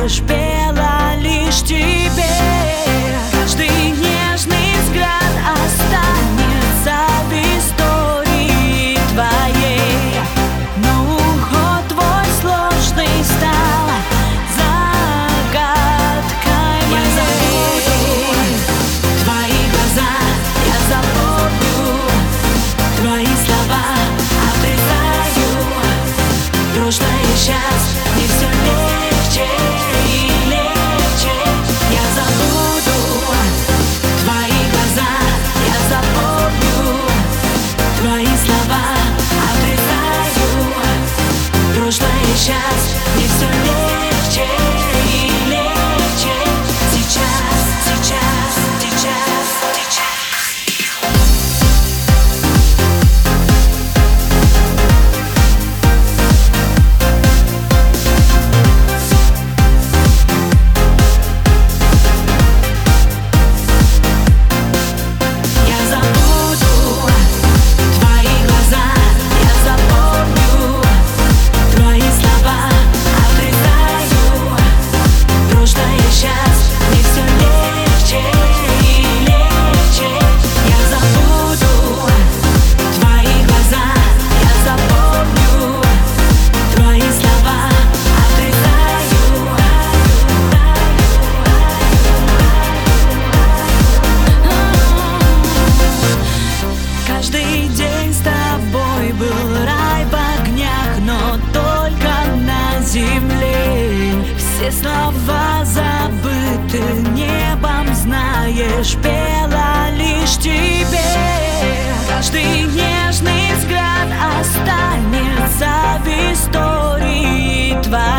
знаешь, пела лишь тебе. Каждый нежный взгляд останется в истории твоей, но уход твой сложный стал загадкой моей. Я забуду твои глаза, я запомню твои слова, обретаю прошлое сейчас, мне все легче и легче. Я забуду твои глаза, я запомню твои слова, обретаю прошлое сейчас, мне все легче и легче. Сейчас, сейчас, сейчас, сейчас. Каждый день с тобой был рай в огнях, но только на земле. Все слова забыты небом, знаешь, пела лишь тебе. Каждый нежный взгляд останется в истории твоей.